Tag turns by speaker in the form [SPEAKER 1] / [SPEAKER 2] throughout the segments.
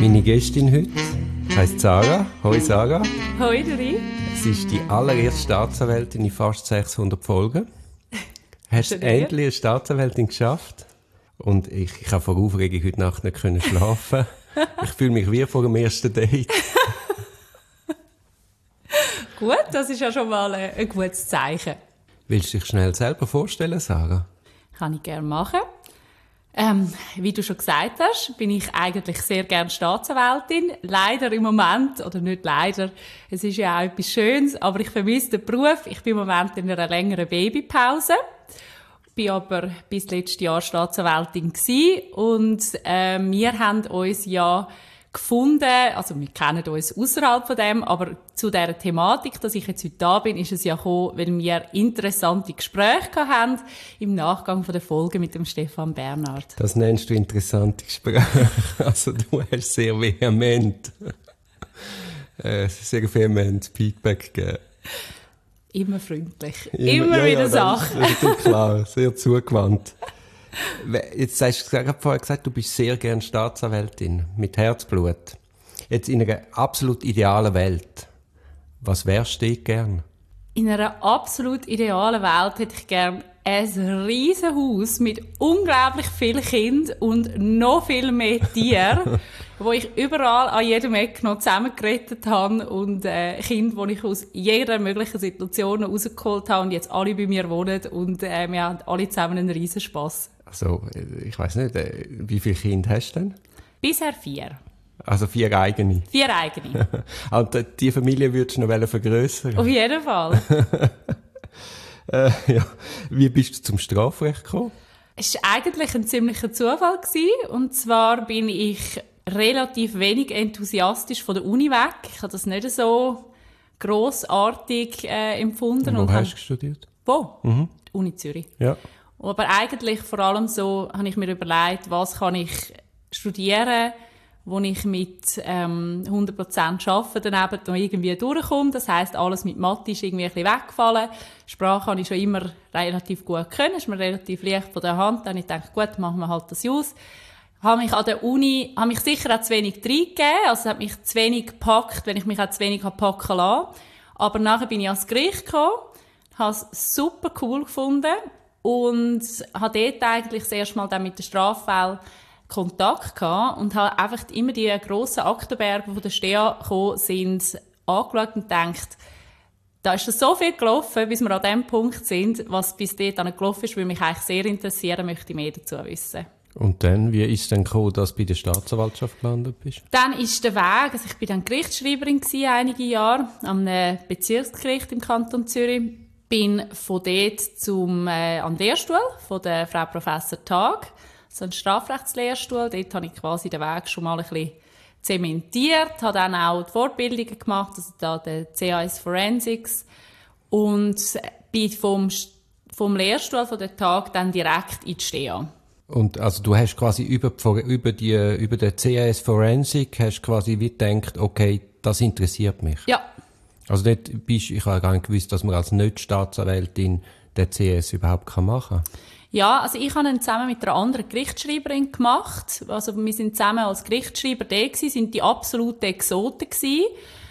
[SPEAKER 1] Meine Gästin heute heisst Sarah. Hoi Sarah.
[SPEAKER 2] Hoi Dori.
[SPEAKER 1] Es ist die allererste Staatsanwältin in fast 600 Folgen. Hast du endlich eine Staatsanwältin geschafft? Und ich habe vor Aufregung heute Nacht nicht schlafen. Ich fühle mich wie vor dem ersten Date.
[SPEAKER 2] Gut, das ist ja schon mal ein gutes Zeichen.
[SPEAKER 1] Willst du dich schnell selber vorstellen, Sarah?
[SPEAKER 2] Kann ich gerne machen. Wie du schon gesagt hast, bin ich eigentlich sehr gerne Staatsanwältin. Leider im Moment, oder nicht leider, es ist ja auch etwas Schönes, aber ich vermisse den Beruf. Ich bin im Moment in einer längeren Babypause. Bin aber bis letztes Jahr Staatsanwältin gewesen. Und wir haben uns ja gefunden, also wir kennen uns außerhalb von dem, aber zu dieser Thematik, dass ich jetzt heute da bin, ist es ja gekommen, weil wir interessante Gespräche hatten im Nachgang von der Folge mit dem Stefan Bernhard.
[SPEAKER 1] Das nennst du interessante Gespräche. Also du hast sehr vehement Feedback gegeben.
[SPEAKER 2] Immer freundlich. Immer wieder Sachen.
[SPEAKER 1] Das ist klar, sehr zugewandt. Jetzt hast du vorher gesagt, du bist sehr gerne Staatsanwältin, mit Herzblut. Jetzt in einer absolut idealen Welt. Was wärst du gern?
[SPEAKER 2] In einer absolut idealen Welt hätte ich gern ein riesen Haus mit unglaublich vielen Kindern und noch viel mehr Tieren, wo ich überall an jedem Eck noch zusammengerettet habe und Kinder, die ich aus jeder möglichen Situation rausgeholt habe und jetzt alle bei mir wohnen und wir haben alle zusammen einen riesen Spass.
[SPEAKER 1] Also, ich weiss nicht, wie viele Kinder hast du denn?
[SPEAKER 2] Bisher 4.
[SPEAKER 1] Also 4 eigene?
[SPEAKER 2] 4 eigene.
[SPEAKER 1] Und die Familie würdest du noch vergrössern?
[SPEAKER 2] Auf jeden Fall.
[SPEAKER 1] Ja. Wie bist du zum Strafrecht gekommen?
[SPEAKER 2] Es war eigentlich ein ziemlicher Zufall gewesen. Und zwar bin ich relativ wenig enthusiastisch von der Uni weg. Ich habe das nicht so grossartig empfunden.
[SPEAKER 1] Und wo hast du studiert?
[SPEAKER 2] Wo? Die Uni Zürich.
[SPEAKER 1] Ja.
[SPEAKER 2] Aber eigentlich vor allem so habe ich mir überlegt, was kann ich studieren, wo ich mit 100% Arbeiten daneben noch irgendwie durchkomme. Das heisst, alles mit Mathe ist irgendwie ein bisschen weggefallen. Sprache habe ich schon immer relativ gut können, ist mir relativ leicht von der Hand. Dann habe ich gedacht, gut, machen wir halt das aus. Habe mich an der Uni, habe mich sicher auch zu wenig reingegeben, also es hat mich zu wenig gepackt, wenn ich mich auch zu wenig packen lassen. Aber nachher bin ich ans Gericht gekommen, habe es super cool gefunden und habe dort eigentlich das erste Mal dann mit den Straffällen Kontakt gehabt und habe einfach immer die grossen Aktenberge, die von der StEA gekommen sind, angeschaut und gedacht, da ist so viel gelaufen, bis wir an dem Punkt sind, was bis dort dann gelaufen ist, würde mich eigentlich sehr interessieren, möchte ich mehr dazu wissen.
[SPEAKER 1] Und dann, wie ist es denn gekommen, dass du bei der Staatsanwaltschaft gelandet bist?
[SPEAKER 2] Dann ist der Weg, also ich bin dann Gerichtsschreiberin gewesen, einige Jahre, am Bezirksgericht im Kanton Zürich, bin von dort an den Lehrstuhl von der Frau Professor Tag, so ein Strafrechtslehrstuhl. Dort habe ich quasi den Weg schon mal ein bisschen zementiert, habe dann auch die Fortbildungen gemacht, also da der CAS Forensics und bin vom Lehrstuhl von der Tag dann direkt in die StEA.
[SPEAKER 1] Und also du hast quasi über den CAS Forensic hast quasi wie gedacht, okay, das interessiert mich.
[SPEAKER 2] Ja.
[SPEAKER 1] Also dort ich habe gar nicht gewusst, dass man als Nicht-Staatsanwältin den CS überhaupt machen kann.
[SPEAKER 2] Ja, also ich habe ihn zusammen mit einer anderen Gerichtsschreiberin gemacht. Also wir sind zusammen als Gerichtsschreiber da gewesen, sind die absoluten Exoten gewesen.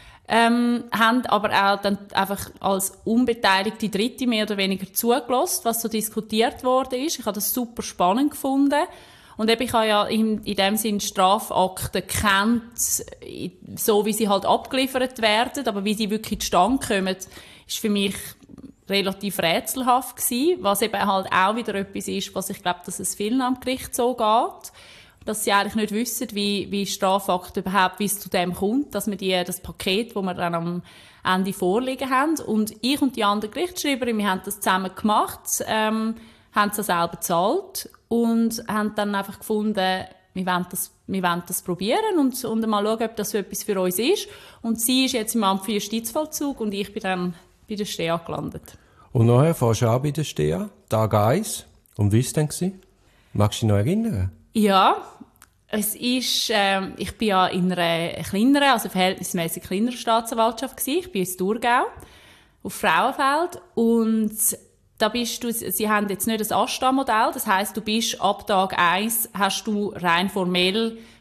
[SPEAKER 2] Haben aber auch dann einfach als unbeteiligte Dritte mehr oder weniger zugelassen, was so diskutiert worden ist. Ich habe das super spannend gefunden. Und eben, ich habe ja in dem Sinn Strafakten kennt, so wie sie halt abgeliefert werden, aber wie sie wirklich zustande kommen, ist für mich relativ rätselhaft gewesen, was eben halt auch wieder etwas ist, was ich glaube, dass es vielen am Gericht so geht, dass sie eigentlich nicht wissen, wie Strafakten überhaupt, wie es zu dem kommt, dass wir das Paket, das wir dann am Ende vorliegen haben. Und ich und die andere Gerichtsschreiberin, wir haben das zusammen gemacht, haben es auch selber bezahlt und haben dann einfach gefunden, wir wollen das probieren und mal schauen, ob das so etwas für uns ist. Und sie ist jetzt im Amt für Justizvollzug und ich bin dann bei der StEA gelandet.
[SPEAKER 1] Und nachher fährst du auch bei der StEA, Tag 1. Und wie war es denn? Magst du dich noch erinnern?
[SPEAKER 2] Ja, es ist, ich bin ja in einer kleineren, also verhältnismäßig kleineren Staatsanwaltschaft gewesen. Ich bin in Thurgau, auf Frauenfeld. Und da bist du, sie haben jetzt nicht das AStA-Modell. Das heisst, du bist ab Tag 1, hast du rein formell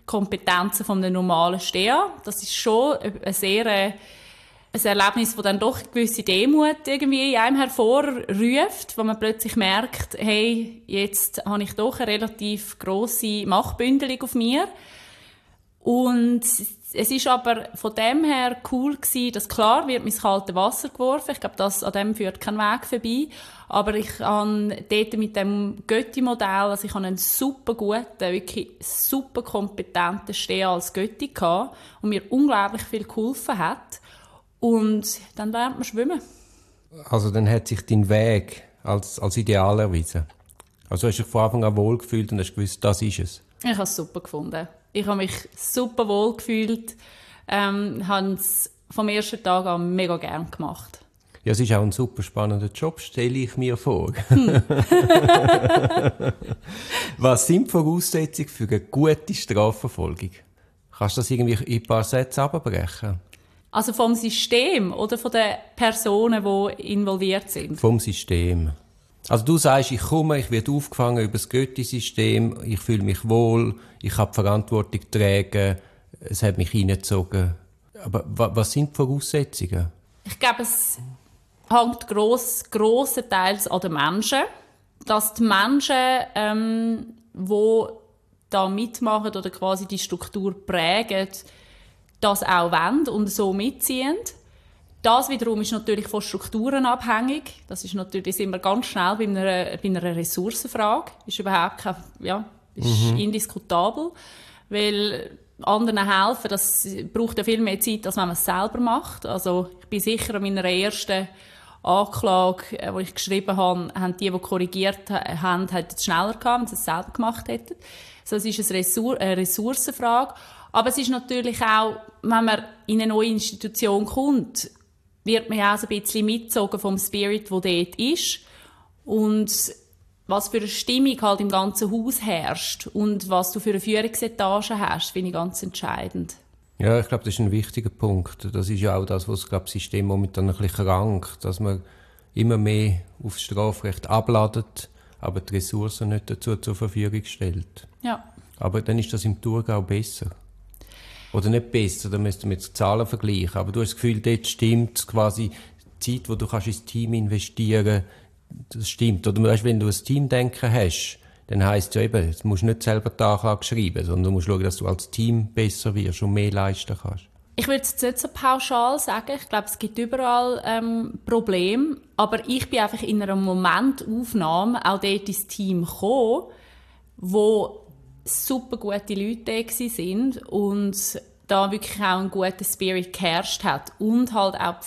[SPEAKER 2] Kompetenzen von einem normalen Steher. Das ist schon ein Erlebnis, das dann doch eine gewisse Demut irgendwie in einem hervorruft, wo man plötzlich merkt, hey, jetzt habe ich doch eine relativ grosse Machtbündelung auf mir. Und es ist aber von dem her cool gewesen, dass klar wird ins kalte Wasser geworfen. Ich glaube, an dem führt kein Weg vorbei. Aber ich habe dort mit dem Götti-Modell, also ich habe einen super guten, wirklich super kompetenten Steher als Götti gehabt und mir unglaublich viel geholfen hat. Und dann lernt man schwimmen.
[SPEAKER 1] Also dann hat sich dein Weg als Ideal erwiesen? Also hast du dich von Anfang an wohlgefühlt und hast gewusst, das ist es?
[SPEAKER 2] Ich habe es super gefunden. Ich habe mich super wohl gefühlt, habe es vom ersten Tag an mega gern gemacht.
[SPEAKER 1] Ja, es ist auch ein super spannender Job, stelle ich mir vor. Was sind die Voraussetzungen für eine gute Strafverfolgung? Kannst du das irgendwie in ein paar Sätzen abbrechen?
[SPEAKER 2] Also vom System oder von den Personen, die involviert sind?
[SPEAKER 1] Vom System. Also du sagst, ich komme, ich werde aufgefangen über das Götti-System, ich fühle mich wohl, ich habe die Verantwortung getragen, es hat mich reingezogen. Aber was sind die Voraussetzungen?
[SPEAKER 2] Ich glaube, es hängt grossenteils an den Menschen. Dass die Menschen, die da mitmachen oder quasi die Struktur prägen, das auch wollen und so mitziehen. Das wiederum ist natürlich von Strukturen abhängig. Das ist natürlich, sind wir ganz schnell bei einer Ressourcenfrage. Ist überhaupt kein, ist indiskutabel. Weil anderen helfen, das braucht ja viel mehr Zeit, als wenn man es selber macht. Also, ich bin sicher, an meiner ersten Anklage, die ich geschrieben habe, haben die korrigiert haben, hätten es schneller gehabt, wenn sie es selber gemacht hätten. Also, es ist eine Ressourcenfrage. Aber es ist natürlich auch, wenn man in eine neue Institution kommt, wird man ja auch so ein bisschen mitgezogen vom Spirit, der dort ist. Und was für eine Stimmung halt im ganzen Haus herrscht und was du für eine Führungsetage hast, finde ich ganz entscheidend.
[SPEAKER 1] Ja, ich glaube, das ist ein wichtiger Punkt. Das ist ja auch das, was das System momentan ein bisschen krankt, dass man immer mehr auf das Strafrecht abladet, aber die Ressourcen nicht dazu zur Verfügung stellt.
[SPEAKER 2] Ja.
[SPEAKER 1] Aber dann ist das im Thurgau besser. Oder nicht besser, da müssten wir jetzt Zahlen vergleichen. Aber du hast das Gefühl, dort stimmt quasi die Zeit, die du kannst ins Team investieren kannst, das stimmt. Oder weißt, wenn du ein Teamdenken hast, dann heisst es ja eben, du musst nicht selber die Anklage schreiben, sondern du musst schauen, dass du als Team besser wirst und mehr leisten kannst. Ich
[SPEAKER 2] würde es jetzt nicht so pauschal sagen. Ich glaube, es gibt überall Probleme. Aber ich bin einfach in einer Momentaufnahme auch dort ins Team gekommen, wo super gute Leute da waren und da wirklich auch ein guter Spirit geherrscht hat und halt auch die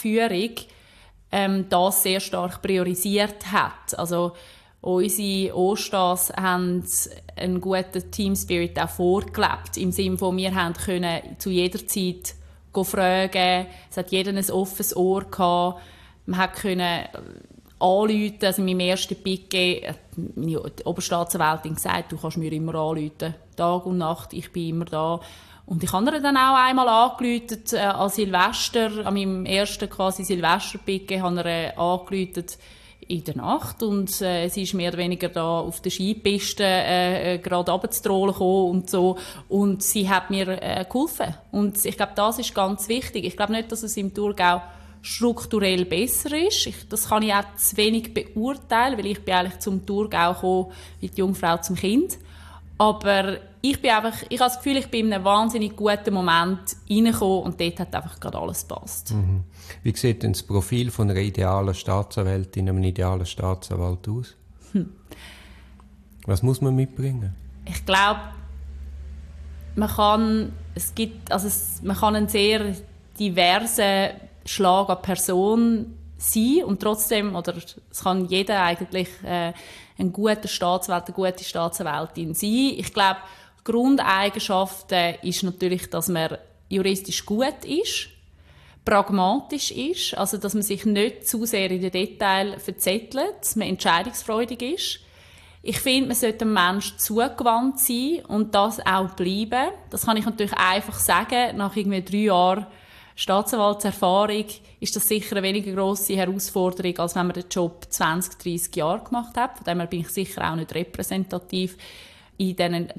[SPEAKER 2] Führung das sehr stark priorisiert hat. Also unsere Ostas haben einen guten Team-Spirit auch vorgelebt, im Sinne von, wir können zu jeder Zeit fragen, es hat jeder ein offenes Ohr gehabt, man konnte anrufen, also in meinem ersten Piquet, die Oberstaatsanwältin gesagt, du kannst mir immer anrufen, Tag und Nacht, ich bin immer da. Und ich habe ihr dann auch einmal angerufen, an Silvester, an meinem ersten quasi Silvester-Piquet, habe ihr angerufen in der Nacht und sie ist mehr oder weniger da auf der Skipiste gerade runterzutrollen gekommen und so und sie hat mir geholfen. Und ich glaube, das ist ganz wichtig. Ich glaube nicht, dass es im Thurgau strukturell besser ist. Das kann ich auch zu wenig beurteilen, weil ich bin eigentlich zum Thurgau gekommen wie die Jungfrau zum Kind. Aber ich habe das Gefühl, ich bin in einem wahnsinnig guten Moment reingekommen und dort hat einfach gerade alles gepasst.
[SPEAKER 1] Mhm. Wie sieht denn das Profil von einer idealen Staatsanwältin, einem idealen Staatsanwalt aus? Was muss man mitbringen?
[SPEAKER 2] Ich glaube, man kann einen sehr diversen Schlag an Person sein und trotzdem, oder es kann jeder eigentlich ein guter Staatsanwalt, eine gute Staatsanwältin sein. Ich glaube, Grundeigenschaften ist natürlich, dass man juristisch gut ist, pragmatisch ist, also dass man sich nicht zu sehr in den Details verzettelt, dass man entscheidungsfreudig ist. Ich finde, man sollte dem Menschen zugewandt sein und das auch bleiben. Das kann ich natürlich einfach sagen, nach irgendwie 3 Jahren Staatsanwaltserfahrung ist das sicher eine weniger grosse Herausforderung, als wenn man den Job 20, 30 Jahre gemacht hat. Von dem her bin ich sicher auch nicht repräsentativ in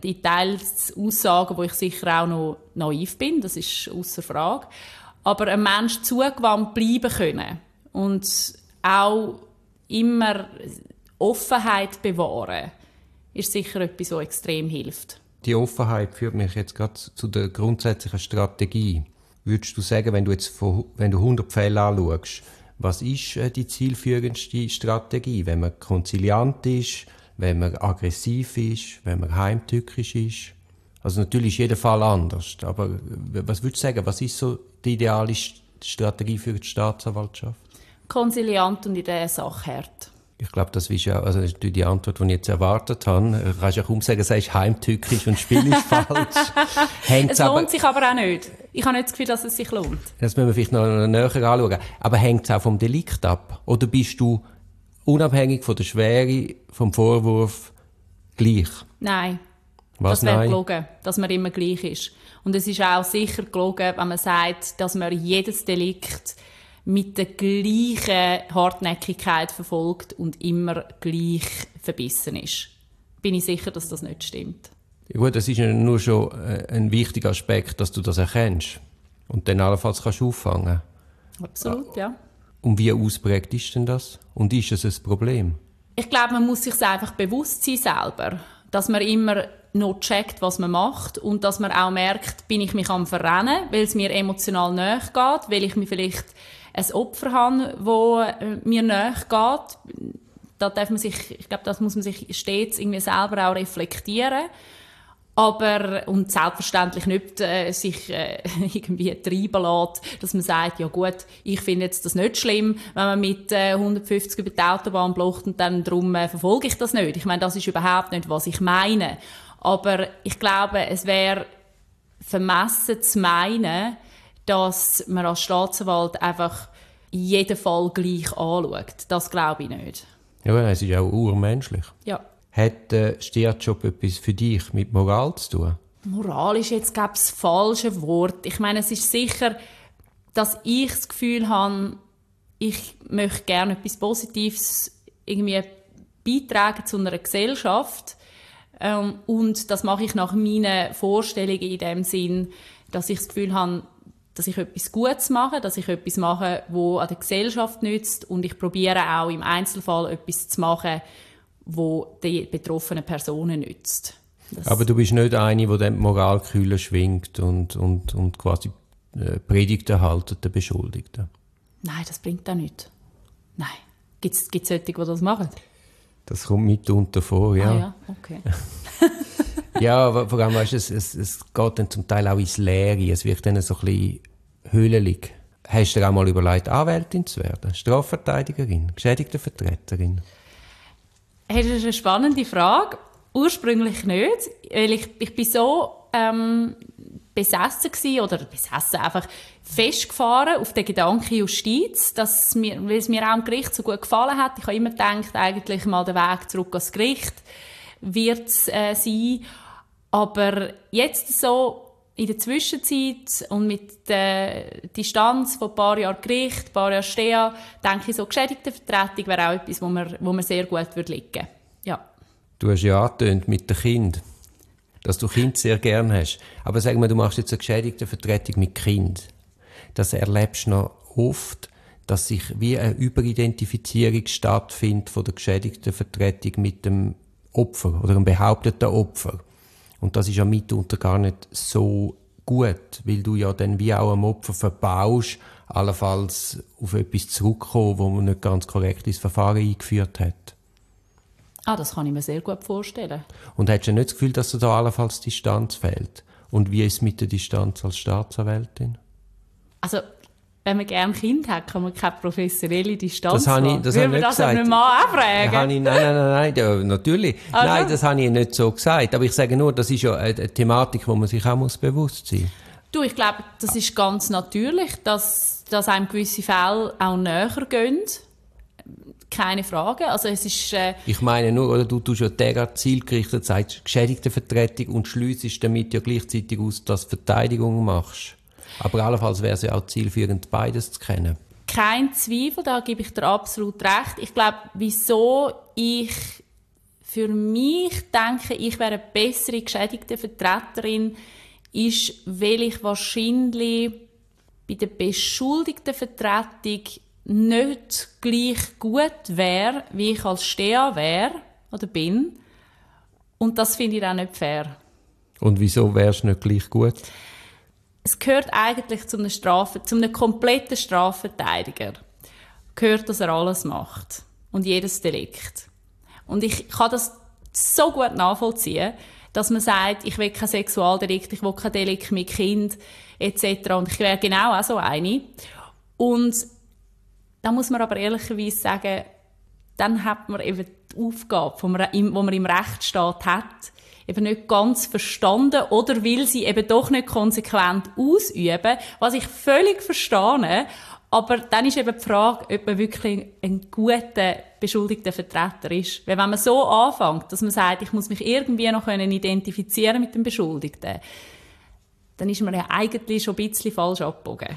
[SPEAKER 2] teils Aussagen, wo ich sicher auch noch naiv bin, das ist ausser Frage. Aber einem Menschen zugewandt bleiben können und auch immer Offenheit bewahren, ist sicher etwas, was extrem hilft.
[SPEAKER 1] Die Offenheit führt mich jetzt gerade zu der grundsätzlichen Strategie. Würdest du sagen, wenn du 100 Fälle anschaust, was ist die zielführendste Strategie? Wenn man konziliant ist, wenn man aggressiv ist, wenn man heimtückisch ist? Also natürlich ist jeder Fall anders, aber was würdest du sagen, was ist so die ideale Strategie für die Staatsanwaltschaft?
[SPEAKER 2] Konziliant und in der Sache hart.
[SPEAKER 1] Ich glaube, das ist ja also das ist die Antwort, die ich jetzt erwartet habe. Du kannst ja kaum sagen, sagst heimtückisch und Spiel ist falsch.
[SPEAKER 2] Es lohnt sich aber auch nicht. Ich habe nicht das Gefühl, dass es sich lohnt. Das
[SPEAKER 1] müssen wir vielleicht noch näher anschauen. Aber hängt es auch vom Delikt ab? Oder bist du unabhängig von der Schwere vom Vorwurf gleich?
[SPEAKER 2] Nein.
[SPEAKER 1] Was
[SPEAKER 2] das wäre gelogen, dass man immer gleich ist. Und es ist auch sicher gelogen, wenn man sagt, dass man jedes Delikt mit der gleichen Hartnäckigkeit verfolgt und immer gleich verbissen ist. Bin ich sicher, dass das nicht stimmt.
[SPEAKER 1] Ja gut, das ist ja nur schon ein wichtiger Aspekt, dass du das erkennst und dann allenfalls kannst auffangen.
[SPEAKER 2] Absolut, ja.
[SPEAKER 1] Und wie ausprägt ist denn das? Und ist es ein Problem?
[SPEAKER 2] Ich glaube, man muss sich einfach bewusst sein selber, dass man immer noch checkt, was man macht und dass man auch merkt, bin ich mich am Verrennen, weil es mir emotional nahe geht, weil ich mir vielleicht ein Opfer habe, das mir nahe geht. Da darf man sich, ich glaube, das muss man sich stets irgendwie selber auch reflektieren. Aber, und selbstverständlich nicht sich irgendwie treiben lässt, dass man sagt, ja gut, ich finde jetzt das nicht schlimm, wenn man mit 150 über die Autobahn blockt und dann darum verfolge ich das nicht. Ich meine, das ist überhaupt nicht, was ich meine. Aber ich glaube, es wäre vermessen zu meinen, dass man als Staatsanwalt einfach jeden Fall gleich anschaut. Das glaube ich nicht.
[SPEAKER 1] Ja, es ist auch urmenschlich.
[SPEAKER 2] Ja.
[SPEAKER 1] Hat der Stierjob etwas für dich mit Moral zu tun?
[SPEAKER 2] Moral ist jetzt, glaube ich, das falsche Wort. Ich meine, es ist sicher, dass ich das Gefühl habe, ich möchte gerne etwas Positives irgendwie beitragen zu einer Gesellschaft. Und das mache ich nach meinen Vorstellungen in dem Sinn, dass ich das Gefühl habe, dass ich etwas Gutes mache, dass ich etwas mache, das an der Gesellschaft nützt. Und ich probiere auch im Einzelfall etwas zu machen, wo die betroffenen Personen nützt.
[SPEAKER 1] Aber du bist nicht eine, die dann die Moralkühle schwingt und quasi Predigten haltet, der Beschuldigten.
[SPEAKER 2] Nein, das bringt auch nichts. Nein. Gibt es solche, die das machen?
[SPEAKER 1] Das kommt mitunter vor, ja.
[SPEAKER 2] Ah ja, okay.
[SPEAKER 1] Ja, aber vor allem, weißt, es geht dann zum Teil auch ins Leere. Es wird dann so ein bisschen hüllelig. Hast du dir auch mal überlegt, Anwältin zu werden? Strafverteidigerin? Geschädigtenvertreterin?
[SPEAKER 2] Das ist eine spannende Frage. Ursprünglich nicht, weil ich bin so besessen gewesen, oder besessen, einfach festgefahren auf den Gedanken Justiz, weil es mir auch am Gericht so gut gefallen hat. Ich habe immer gedacht, eigentlich mal der Weg zurück ans Gericht wird es sein. Aber jetzt so in der Zwischenzeit und mit der Distanz von ein paar Jahren Gericht, ein paar Jahren Stea, denke ich, so Geschädigtenvertretung wäre auch etwas, wo mir sehr gut liegen würde. Ja.
[SPEAKER 1] Du hast ja angetönt mit dem Kind, dass du Kind sehr gern hast. Aber sag mal, du machst jetzt eine Geschädigtenvertretung mit Kind. Das erlebst du noch oft, dass sich wie eine Überidentifizierung stattfindet von der Geschädigtenvertretung mit dem Opfer oder einem behaupteten Opfer. Und das ist ja mitunter gar nicht so gut, weil du ja dann wie auch am Opfer verbaust, allenfalls auf etwas zurückkommen, wo man nicht ganz korrekt ins Verfahren eingeführt hat.
[SPEAKER 2] Ah, das kann ich mir sehr gut vorstellen.
[SPEAKER 1] Und hast du nicht das Gefühl, dass dir da allenfalls Distanz fehlt? Und wie ist es mit der Distanz als Staatsanwältin?
[SPEAKER 2] Also, wenn man gerne Kind hat, kann man keine professionelle Distanz
[SPEAKER 1] haben. Das
[SPEAKER 2] würde man das einem Mann auch fragen?
[SPEAKER 1] Nein, ja, natürlich. Also? Nein, das habe ich nicht so gesagt. Aber ich sage nur, das ist ja eine Thematik, wo man sich auch bewusst sein muss.
[SPEAKER 2] Du, ich glaube, das ist ganz natürlich, dass einem gewisse Fälle auch näher gehen. Keine Frage. Also es ist,
[SPEAKER 1] ich meine nur, oder du tust ja derart zielgerichtet, sagst Geschädigtenvertretung und schliessest damit ja gleichzeitig aus, dass du Verteidigung machst. Aber allenfalls wäre es ja auch zielführend, beides zu kennen.
[SPEAKER 2] Kein Zweifel, da gebe ich dir absolut recht. Ich glaube, wieso ich für mich denke, ich wäre eine bessere geschädigte Vertreterin, ist, weil ich wahrscheinlich bei der beschuldigten Vertretung nicht gleich gut wäre, wie ich als Stea wäre oder bin. Und das finde ich auch nicht fair.
[SPEAKER 1] Und wieso wär's nicht gleich gut?
[SPEAKER 2] Es gehört eigentlich zu einem kompletten Strafverteidiger. Gehört, dass er alles macht. Und jedes Delikt. Und ich kann das so gut nachvollziehen, dass man sagt, ich will kein Sexualdelikt, ich will kein Delikt mit Kind, etc. Und ich wäre genau auch so eine. Und da muss man aber ehrlicherweise sagen, dann hat man eben die Aufgabe, die man im Rechtsstaat hat, eben nicht ganz verstanden oder will sie eben doch nicht konsequent ausüben, was ich völlig verstehe. Aber dann ist eben die Frage, ob man wirklich ein guter beschuldigter Vertreter ist. Weil wenn man so anfängt, dass man sagt, ich muss mich irgendwie noch identifizieren mit dem Beschuldigten, dann ist man ja eigentlich schon ein bisschen falsch abgebogen.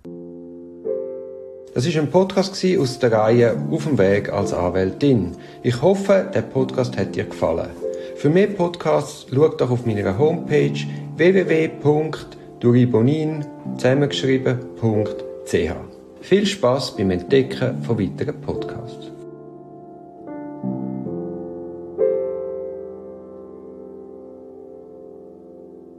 [SPEAKER 3] Das war ein Podcast aus der Reihe «Auf dem Weg als Anwältin». Ich hoffe, der Podcast hat dir gefallen. Für mehr Podcasts schau doch auf meiner Homepage www.duribonin zusammengeschrieben.ch. Viel Spass beim Entdecken von weiteren Podcasts.